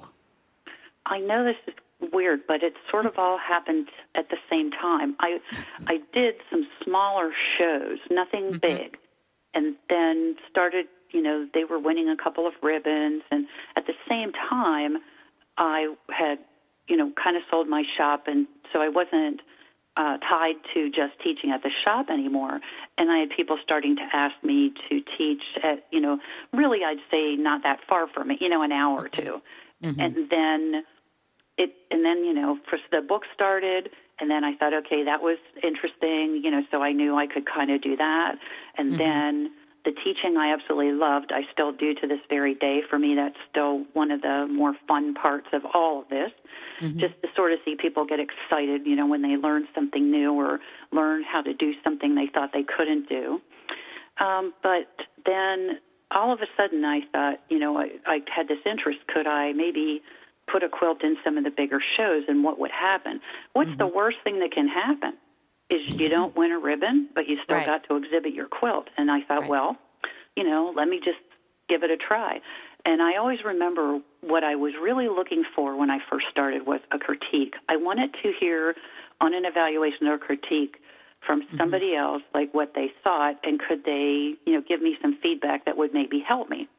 I know this is weird, but it sort of all happened at the same time. I I did some smaller shows, nothing mm-hmm. big, and then started, you know, they were winning a couple of ribbons, and at the same time, I had, you know, kind of sold my shop, and so I wasn't uh, tied to just teaching at the shop anymore, and I had people starting to ask me to teach at, you know, really I'd say not that far from it, you know, an hour or two, mm-hmm. and then It, and then, you know, first the book started, and then I thought, okay, that was interesting, you know, so I knew I could kind of do that. And mm-hmm. then the teaching I absolutely loved. I still do to this very day. For me, that's still one of the more fun parts of all of this, mm-hmm. just to sort of see people get excited, you know, when they learn something new or learn how to do something they thought they couldn't do. Um, but then all of a sudden I thought, you know, I, I had this interest. Could I maybe put a quilt in some of the bigger shows, and what would happen? What's mm-hmm. the worst thing that can happen is you don't win a ribbon, but you still right. got to exhibit your quilt. And I thought, right. well, you know, let me just give it a try. And I always remember what I was really looking for when I first started was a critique. I wanted to hear on an evaluation or critique from somebody mm-hmm. else, like what they thought, and could they, you know, give me some feedback that would maybe help me.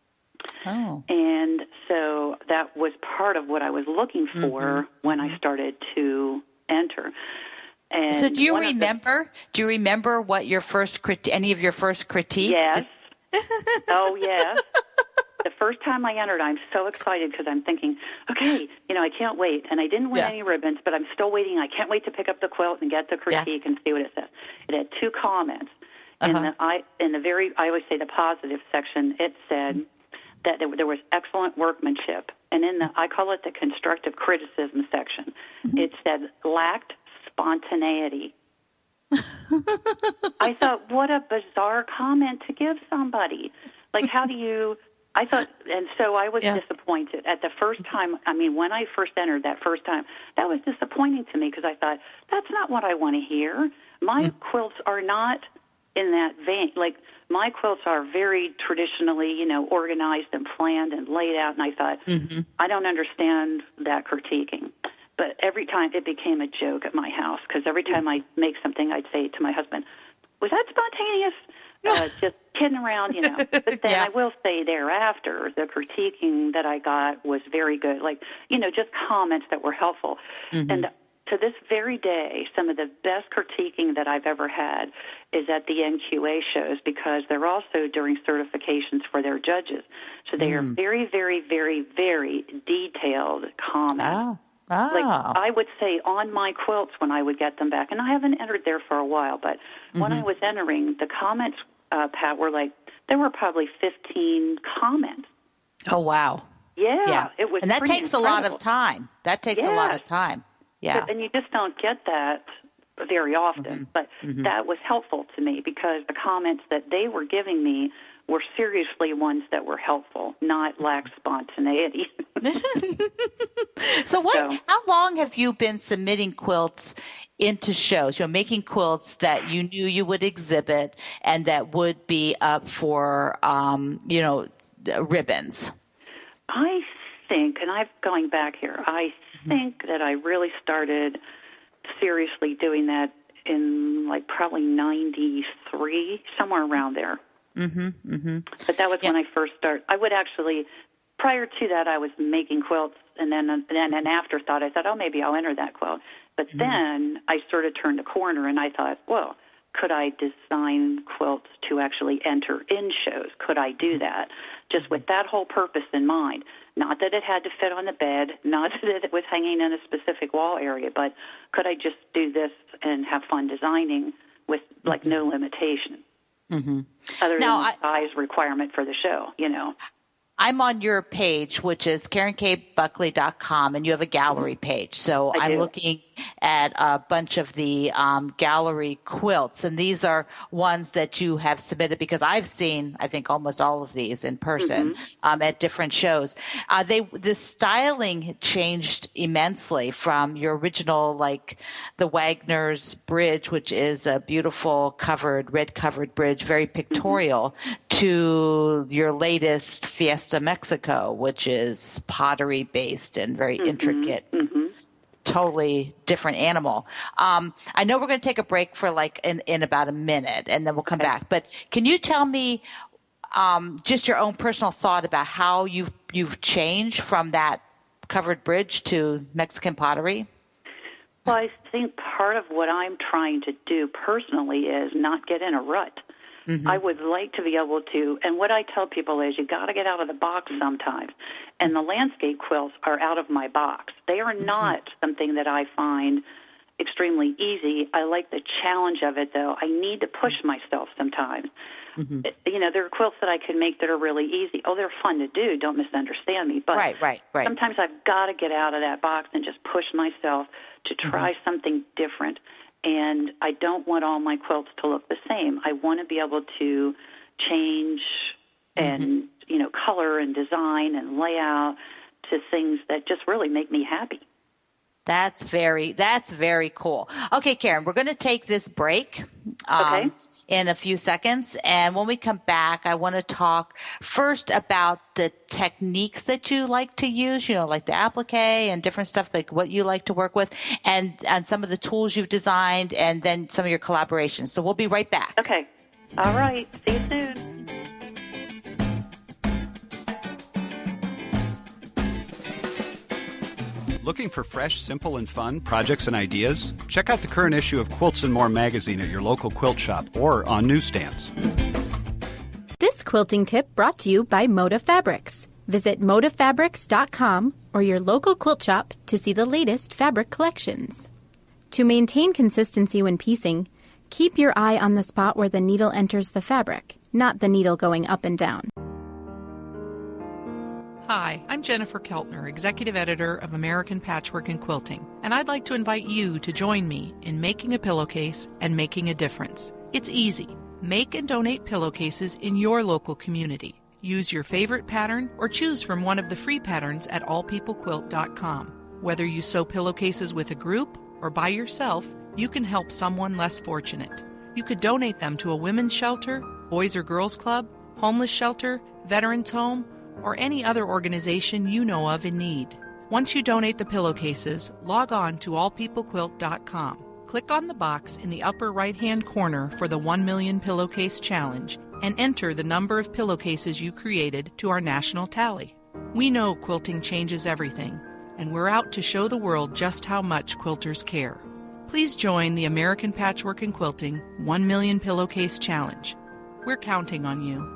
Oh. And so that was part of what I was looking for mm-hmm. when I started to enter. And so do you remember, the, do you remember what your first, crit- any of your first critiques? Yes. Oh, yes. The first time I entered, I'm so excited because I'm thinking, okay, you know, I can't wait. And I didn't win yeah. any ribbons, but I'm still waiting. I can't wait to pick up the quilt and get the critique yeah. and see what it says. It had two comments. Uh-huh. In the, I, in the very, I always say the positive section, it said, mm-hmm. that there was excellent workmanship. And in the, I call it the constructive criticism section, mm-hmm. it said lacked spontaneity. I thought, what a bizarre comment to give somebody. Like, how do you, I thought, and so I was yeah. disappointed. At the first time, I mean, when I first entered that first time, that was disappointing to me because I thought, that's not what I want to hear. My mm-hmm. quilts are not in that vein. Like, my quilts are very traditionally, you know, organized and planned and laid out, and I thought, mm-hmm. I don't understand that critiquing. But every time it became a joke at my house, because every time I make something, I'd say to my husband, was that spontaneous? uh, just kidding around, you know. But then yeah. I will say thereafter, the critiquing that I got was very good. Like, you know, just comments that were helpful. Mm-hmm. And to this very day, some of the best critiquing that I've ever had is at the N Q A shows because they're also doing certifications for their judges. So they mm. are very, very, very, very detailed comments. Oh. Oh. Like I would say on my quilts when I would get them back, and I haven't entered there for a while, but mm-hmm. when I was entering, the comments, uh, Pat, were like, there were probably fifteen comments. Oh, wow. Yeah, yeah. It was and that pretty takes incredible. a lot of time. That takes yeah. a lot of time. Yeah. And you just don't get that very often. Mm-hmm. But mm-hmm. that was helpful to me because the comments that they were giving me were seriously ones that were helpful, not lack spontaneity. so what? So, how long have you been submitting quilts into shows? You know, making quilts that you knew you would exhibit and that would be up for, um, you know, ribbons. I think, and I'm going back here, I think mm-hmm. that I really started seriously doing that in like probably ninety-three, somewhere around there. Mm-hmm, mm-hmm. But that was yeah. when I first started. I would actually, prior to that, I was making quilts, and then and then an afterthought, I thought, oh, maybe I'll enter that quilt. But mm-hmm. then I sort of turned a corner, and I thought, well, could I design quilts to actually enter in shows? Could I do that? Just with that whole purpose in mind. Not that it had to fit on the bed, not that it was hanging in a specific wall area, but could I just do this and have fun designing with, like, mm-hmm. no limitation? Mm-hmm. Other now, than the I, size requirement for the show, you know. I'm on your page, which is Karen K Buckley dot com, and you have a gallery page. So I I'm do. looking at a bunch of the um, gallery quilts, and these are ones that you have submitted because I've seen, I think, almost all of these in person mm-hmm. um, at different shows. Uh, they the styling changed immensely from your original, like the Wagner's Bridge, which is a beautiful covered, red covered bridge, very pictorial, mm-hmm. to your latest Fiesta Mexico, which is pottery based and very mm-hmm. intricate. Mm-hmm. Totally different animal. Um, I know we're going to take a break for like in, in about a minute, and then we'll come okay. back. But can you tell me um, just your own personal thought about how you've you've changed from that covered bridge to Mexican pottery? Well, I think part of what I'm trying to do personally is not get in a rut. Mm-hmm. I would like to be able to, and what I tell people is you got to get out of the box sometimes. And the landscape quilts are out of my box. They are mm-hmm. not something that I find extremely easy. I like the challenge of it, though. I need to push myself sometimes. Mm-hmm. You know, there are quilts that I can make that are really easy. Oh, they're fun to do. Don't misunderstand me. But right, right, right. sometimes I've got to get out of that box and just push myself to try mm-hmm. something different. And I don't want all my quilts to look the same. I want to be able to change and, mm-hmm. you know, color and design and layout to things that just really make me happy. That's very, that's very cool. Okay, Karen, we're going to take this break. Um, okay. in a few seconds. And when we come back, I want to talk first about the techniques that you like to use, you know, like the applique and different stuff, like what you like to work with, and, and some of the tools you've designed, and then some of your collaborations. So we'll be right back. Okay. All right. See you soon. Looking for fresh, simple, and fun projects and ideas? Check out the current issue of Quilts and More magazine at your local quilt shop or on newsstands. This quilting tip brought to you by Moda Fabrics. Visit moda fabrics dot com or your local quilt shop to see the latest fabric collections. To maintain consistency when piecing, keep your eye on the spot where the needle enters the fabric, not the needle going up and down. Hi, I'm Jennifer Keltner, Executive Editor of American Patchwork and Quilting, and I'd like to invite you to join me in making a pillowcase and making a difference. It's easy. Make and donate pillowcases in your local community. Use your favorite pattern or choose from one of the free patterns at all people quilt dot com. Whether you sew pillowcases with a group or by yourself, you can help someone less fortunate. You could donate them to a women's shelter, boys or girls club, homeless shelter, veterans home, or any other organization you know of in need. Once you donate the pillowcases, log on to all people quilt dot com. Click on the box in the upper right-hand corner for the one million Pillowcase Challenge and enter the number of pillowcases you created to our national tally. We know quilting changes everything, and we're out to show the world just how much quilters care. Please join the American Patchwork and Quilting one million Pillowcase Challenge. We're counting on you.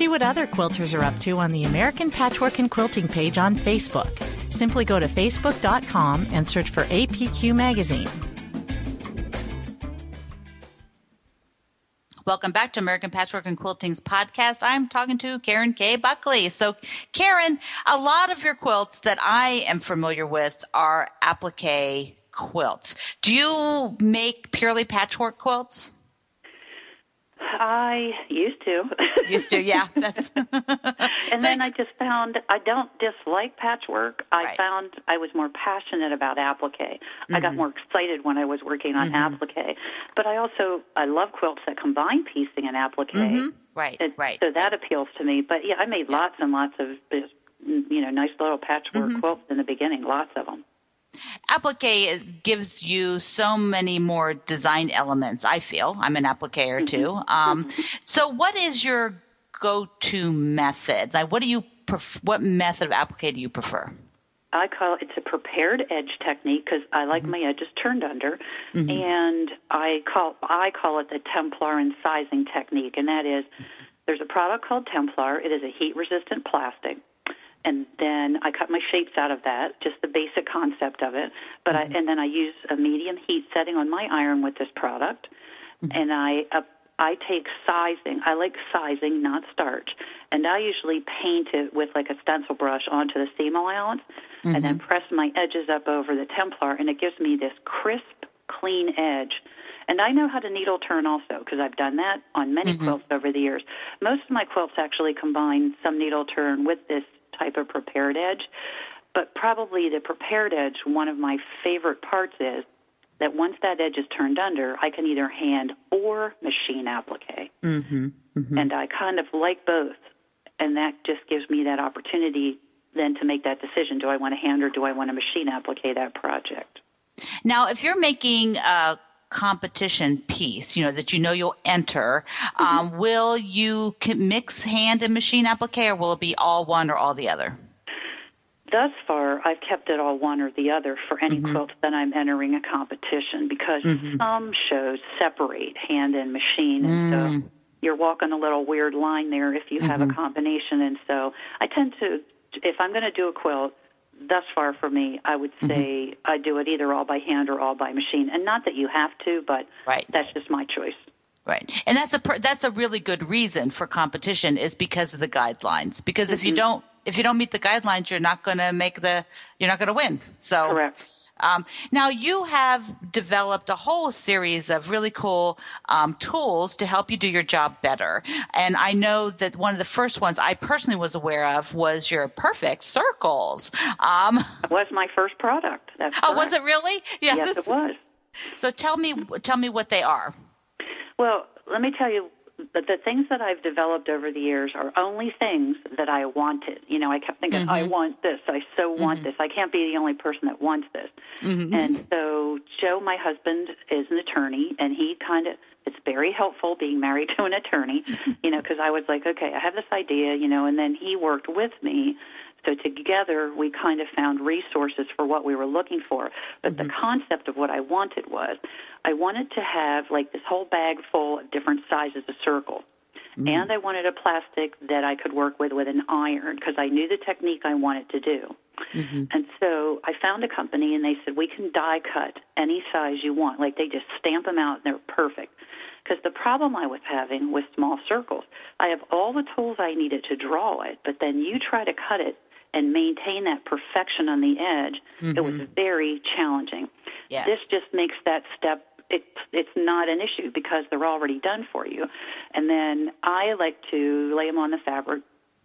See what other quilters are up to on the American Patchwork and Quilting page on Facebook. Simply go to facebook dot com and search for A P Q Magazine. Welcome back to American Patchwork and Quilting's podcast. I'm talking to Karen K. Buckley. So, Karen, a lot of your quilts that I am familiar with are applique quilts. Do you make purely patchwork quilts? I used to. Used to, yeah. That's and so, then I just found I don't dislike patchwork. I right. found I was more passionate about applique. Mm-hmm. I got more excited when I was working on mm-hmm. applique. But I also, I love quilts that combine piecing and applique. Mm-hmm. Right, it, right. So that appeals to me. But, yeah, I made yeah. lots and lots of, you know, nice little patchwork mm-hmm. quilts in the beginning, lots of them. Applique gives you so many more design elements, I feel. I'm an appliquer too. Mm-hmm. Um, so what is your go-to method? Like, what do you pref- what method of applique do you prefer? I call it, it's a prepared edge technique because I like mm-hmm. my edges turned under, mm-hmm. and I call I call it the Templar incising technique, and that is there's a product called Templar. It is a heat-resistant plastic. And then I cut my shapes out of that, just the basic concept of it. But mm-hmm. I, and then I use a medium heat setting on my iron with this product. Mm-hmm. And I uh, I take sizing. I like sizing, not starch. And I usually paint it with like a stencil brush onto the seam allowance, mm-hmm. and then press my edges up over the Templar, and it gives me this crisp, clean edge. And I know how to needle turn also because I've done that on many mm-hmm. quilts over the years. Most of my quilts actually combine some needle turn with this type of prepared edge, but probably the prepared edge, one of my favorite parts is that once that edge is turned under, I can either hand or machine applique. Mm-hmm, mm-hmm. And I kind of like both, and that just gives me that opportunity then to make that decision. Do I want to hand or do I want to machine applique that project? Now, if you're making a competition piece, you know, that you know you'll enter, mm-hmm. um, will you mix hand and machine applique, or will it be all one or all the other? Thus far, I've kept it all one or the other for any mm-hmm. quilt that I'm entering a competition because mm-hmm. some shows separate hand and machine, and mm. so you're walking a little weird line there if you mm-hmm. have a combination. And so I tend to, if I'm going to do a quilt, thus far for me, I would say mm-hmm. I do it either all by hand or all by machine. And not that you have to, but right. that's just my choice. Right. And that's a per- that's a really good reason for competition is because of the guidelines. Because mm-hmm. if you don't if you don't meet the guidelines, you're not going to make the you're not going to win. So correct. Um, now, you have developed a whole series of really cool um, tools to help you do your job better. And I know that one of the first ones I personally was aware of was your Perfect Circles. Um, it was my first product. That's oh, was it really? Yeah, yes, it was. So tell me, tell me what they are. Well, let me tell you. But the things that I've developed over the years are only things that I wanted. You know, I kept thinking, mm-hmm. I want this. I so want mm-hmm. this. I can't be the only person that wants this. Mm-hmm. And so Joe, my husband, is an attorney, and he kind of, it's very helpful being married to an attorney, you know, because I was like, okay, I have this idea, you know, and then he worked with me. So together we kind of found resources for what we were looking for. But mm-hmm. the concept of what I wanted was I wanted to have like this whole bag full of different sizes of circle. Mm-hmm. And I wanted a plastic that I could work with with an iron because I knew the technique I wanted to do. Mm-hmm. And so I found a company, and they said, we can die cut any size you want. Like they just stamp them out, and they're perfect. Because the problem I was having with small circles, I have all the tools I needed to draw it, but then you try to cut it and maintain that perfection on the edge, mm-hmm. it was very challenging. Yes. This just makes that step, it, it's not an issue because they're already done for you. And then I like to lay them on the fabric.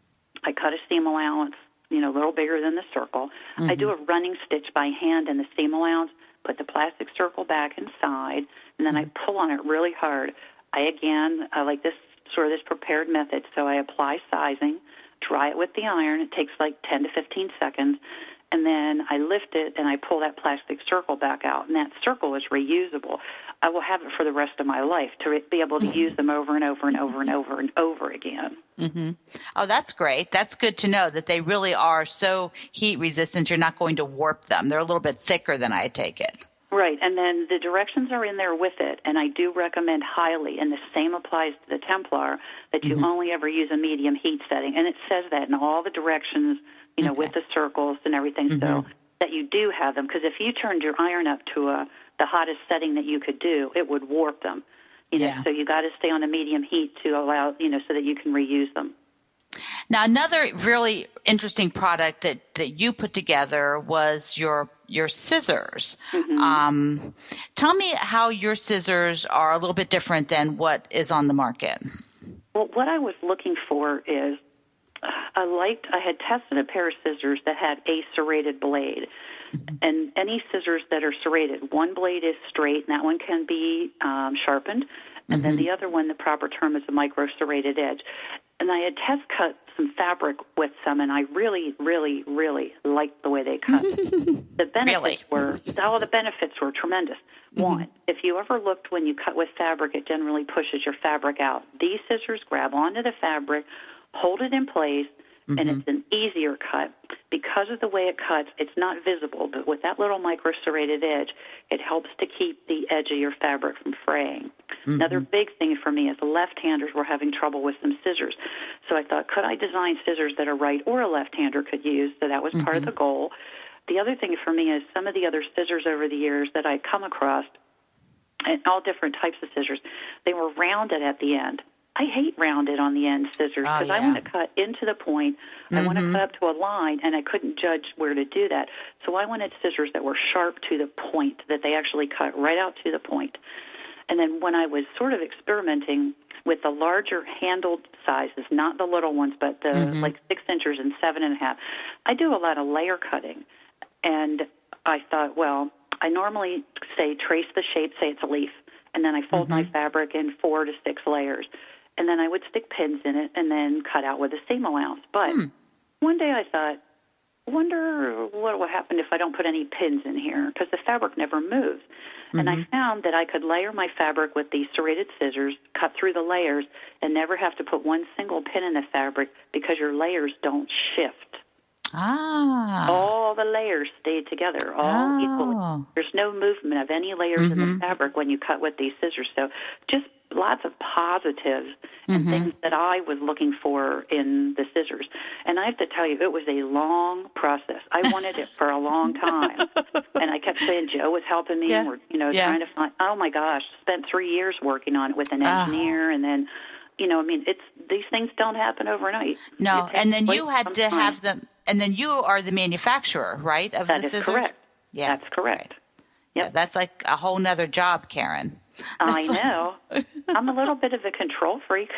I cut a seam allowance, you know, a little bigger than the circle. Mm-hmm. I do a running stitch by hand in the seam allowance, put the plastic circle back inside, and then mm-hmm. I pull on it really hard. I, again, I like this sort of this prepared method, so I apply sizing, dry it with the iron. It takes like ten to fifteen seconds. And then I lift it and I pull that plastic circle back out. And that circle is reusable. I will have it for the rest of my life to be able to use them over and over and over and over and over again. Mm-hmm. Oh, that's great. That's good to know that they really are so heat resistant you're not going to warp them. They're a little bit thicker than I take it. Right, and then the directions are in there with it, and I do recommend highly, and the same applies to the Templar, that you mm-hmm. only ever use a medium heat setting, and it says that in all the directions, you know, okay. with the circles and everything, mm-hmm. so that you do have them, because if you turned your iron up to a, the hottest setting that you could do, it would warp them, you know, yeah. so you got to stay on a medium heat to allow, you know, so that you can reuse them. Now, another really interesting product that, that you put together was your your scissors. Mm-hmm. Um, tell me how your scissors are a little bit different than what is on the market. Well, what I was looking for is I liked, I had tested a pair of scissors that had a serrated blade. Mm-hmm. And any scissors that are serrated, one blade is straight, and that one can be um, sharpened. And mm-hmm. then the other one, the proper term is a micro serrated edge. And I had test cut some fabric with some, and I really, really, really liked the way they cut. The benefits really? were, all the benefits were tremendous. Mm-hmm. One, if you ever looked when you cut with fabric, it generally pushes your fabric out. These scissors grab onto the fabric, hold it in place, mm-hmm. and it's an easier cut. Because of the way it cuts, it's not visible, but with that little micro serrated edge, it helps to keep the edge of your fabric from fraying. Mm-hmm. Another big thing for me is the left-handers were having trouble with some scissors. So I thought, could I design scissors that a right or a left-hander could use? So that was mm-hmm. part of the goal. The other thing for me is some of the other scissors over the years that I come across, and all different types of scissors, they were rounded at the end. I hate rounded on the end scissors because oh, yeah. I want to cut into the point. Mm-hmm. I want to cut up to a line, and I couldn't judge where to do that. So I wanted scissors that were sharp to the point, that they actually cut right out to the point. And then when I was sort of experimenting with the larger handled sizes, not the little ones, but the mm-hmm. like six inches and seven and a half, I do a lot of layer cutting. And I thought, well, I normally say trace the shape, say it's a leaf, and then I fold mm-hmm. my fabric in four to six layers. And then I would stick pins in it and then cut out with the seam allowance. But hmm. one day I thought, I wonder what will happen if I don't put any pins in here, because the fabric never moves. Mm-hmm. And I found that I could layer my fabric with these serrated scissors, cut through the layers, and never have to put one single pin in the fabric because your layers don't shift. Ah. All the layers stay together, all oh. equally. There's no movement of any layers mm-hmm. in the fabric when you cut with these scissors. So just lots of positives and mm-hmm. things that I was looking for in the scissors. And I have to tell you, it was a long process. I wanted it for a long time. And I kept saying Joe was helping me. Yeah. We're, you know, yeah. trying to find, oh, my gosh, spent three years working on it with an engineer. Oh. And then, you know, I mean, it's these things don't happen overnight. No, and then you had to time. have them. And then you are the manufacturer, right, of that the scissors? That is correct. Yeah. That's correct. Yep. Yeah, that's like a whole nother job, Karen. I know. I'm a little bit of a control freak.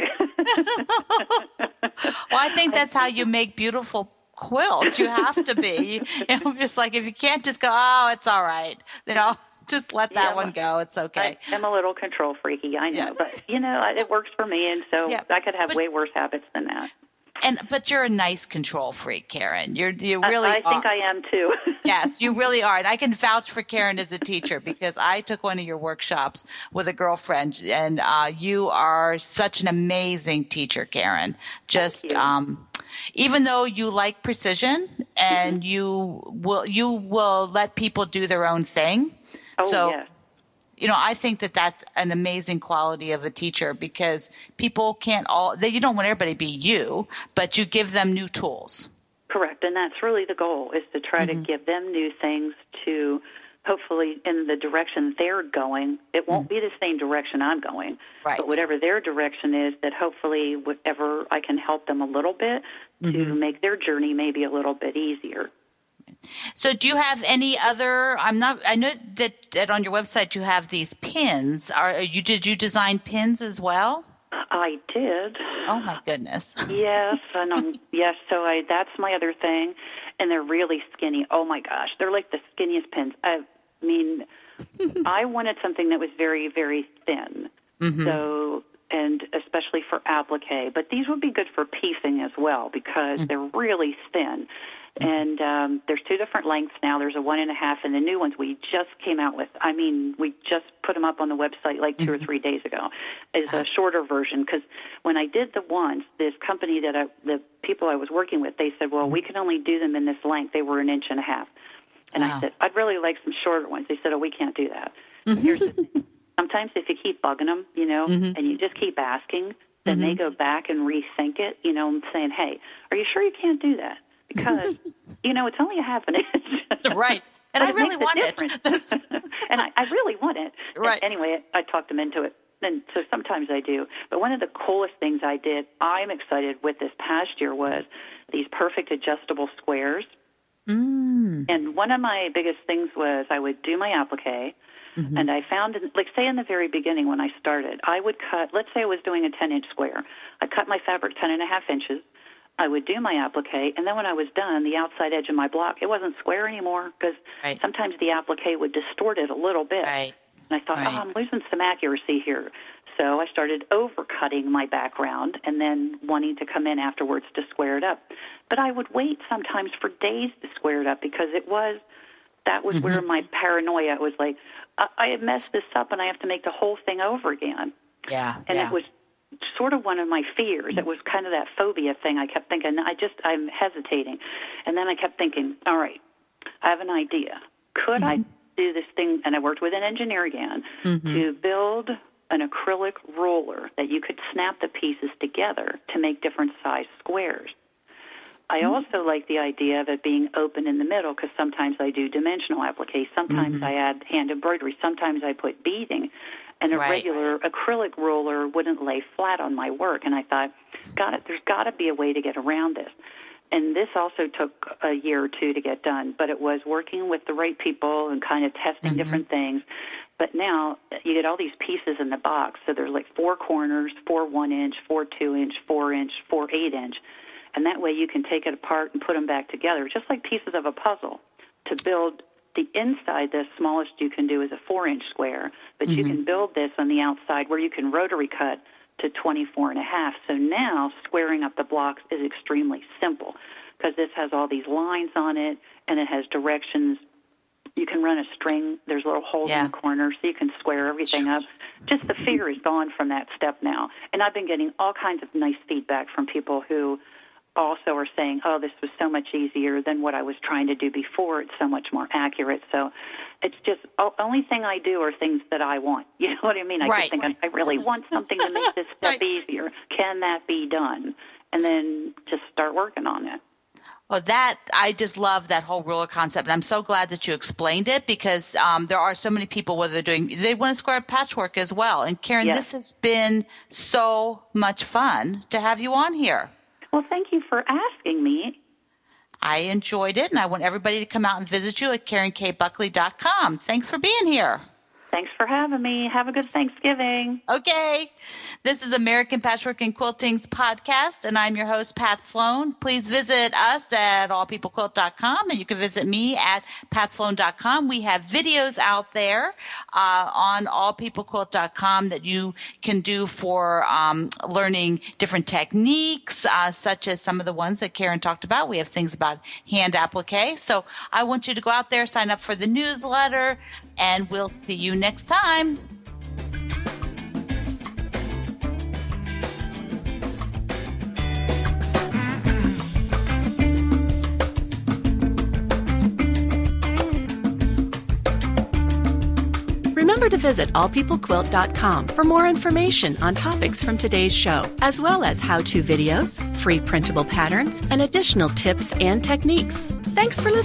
Well, I think that's how you make beautiful quilts. You have to be. You know, just like if you can't just go, oh, it's all right. You know, just let that yeah, one go. It's okay. I, I'm a little control freaky, I know. Yeah. But, you know, it works for me, and so yeah. I could have but, way worse habits than that. And but you're a nice control freak, Karen. You're you really. I, I are. think I am too. Yes, you really are, and I can vouch for Karen as a teacher because I took one of your workshops with a girlfriend, and uh, you are such an amazing teacher, Karen. Just Thank you. um, even though you like precision and mm-hmm. you will you will let people do their own thing. Oh so, yeah. You know, I think that that's an amazing quality of a teacher because people can't all, they, you don't want everybody to be you, but you give them new tools. Correct. And that's really the goal, is to try mm-hmm. to give them new things to hopefully in the direction they're going. It won't mm-hmm. be the same direction I'm going, right. but whatever their direction is, that hopefully whatever I can help them a little bit mm-hmm. to make their journey maybe a little bit easier. So do you have any other, I'm not, I know that, that on your website you have these pins. Are you, did you design pins as well? I did. Oh my goodness. Yes. And um, yes. So I, that's my other thing. And they're really skinny. Oh my gosh. They're like the skinniest pins. I mean, I wanted something that was very, very thin. Mm-hmm. So, and especially for applique, but these would be good for piecing as well because mm-hmm. they're really thin. And um, there's two different lengths now. There's a one and a half, and the new ones we just came out with. I mean, we just put them up on the website like two mm-hmm. or three days ago. Is a shorter version because when I did the ones, this company that I, the people I was working with, they said, well, mm-hmm. we can only do them in this length. They were an inch and a half. And wow. I said, I'd really like some shorter ones. They said, oh, we can't do that. Mm-hmm. Here's the thing. Sometimes if you keep bugging them, you know, mm-hmm. and you just keep asking, then mm-hmm. they go back and rethink it, you know, and saying, hey, are you sure you can't do that? Because, you know, it's only a half an inch. Right. And I it really want it. And I, I really want it. Right. And anyway, I talked them into it. And so sometimes I do. But one of the coolest things I did, I'm excited with this past year, was these perfect adjustable squares. Mm. And one of my biggest things was I would do my applique, mm-hmm. and I found, like, say in the very beginning when I started, I would cut, let's say I was doing a ten-inch square. I'd cut my fabric ten and a half inches. I would do my applique, and then when I was done, the outside edge of my block, it wasn't square anymore because right. sometimes the applique would distort it a little bit. Right. And I thought, right. oh, I'm losing some accuracy here. So I started overcutting my background and then wanting to come in afterwards to square it up. But I would wait sometimes for days to square it up because it was, that was mm-hmm. where my paranoia was like, I, I had messed this up and I have to make the whole thing over again. Yeah. And yeah. it was sort of one of my fears. It was kind of that phobia thing. I kept thinking, I just, I'm hesitating. And then I kept thinking, all right, I have an idea. Could mm-hmm. I do this thing? And I worked with an engineer again mm-hmm. to build an acrylic roller that you could snap the pieces together to make different size squares. I mm-hmm. also like the idea of it being open in the middle because sometimes I do dimensional appliques. Sometimes mm-hmm. I add hand embroidery. Sometimes I put beading. And a right. regular acrylic roller wouldn't lay flat on my work. And I thought, got it, there's got to be a way to get around this. And this also took a year or two to get done, but it was working with the right people and kind of testing mm-hmm. different things. But now you get all these pieces in the box. So there's like four corners, four one-inch, four two-inch, four-inch, four eight-inch. And that way you can take it apart and put them back together, just like pieces of a puzzle, to build the inside. The smallest you can do is a four-inch square, but mm-hmm. you can build this on the outside where you can rotary cut to twenty-four and a half. So now squaring up the blocks is extremely simple because this has all these lines on it, and it has directions. You can run a string. There's little holes yeah. in the corner, so you can square everything up. Just the fear is gone from that step now. And I've been getting all kinds of nice feedback from people who also are saying, oh, this was so much easier than what I was trying to do before. It's so much more accurate. So it's just, the only thing I do are things that I want. You know what I mean? I right. just think I, I really want something to make this step right. easier. Can that be done? And then just start working on it. Well, that, I just love that whole ruler concept. And I'm so glad that you explained it because um, there are so many people, whether they're doing, they want to square patchwork as well. And Karen, yes. this has been so much fun to have you on here. Well, thank you for asking me. I enjoyed it, and I want everybody to come out and visit you at Karen K Buckley dot com. Thanks for being here. Thanks for having me. Have a good Thanksgiving. Okay. This is American Patchwork and Quilting's podcast, and I'm your host, Pat Sloan. Please visit us at all people quilt dot com, and you can visit me at pat sloan dot com. We have videos out there uh, on all people quilt dot com that you can do for um, learning different techniques, uh, such as some of the ones that Karen talked about. We have things about hand applique. So I want you to go out there, sign up for the newsletter, and we'll see you next time. Remember to visit all people quilt dot com for more information on topics from today's show, as well as how-to videos, free printable patterns, and additional tips and techniques. Thanks for listening.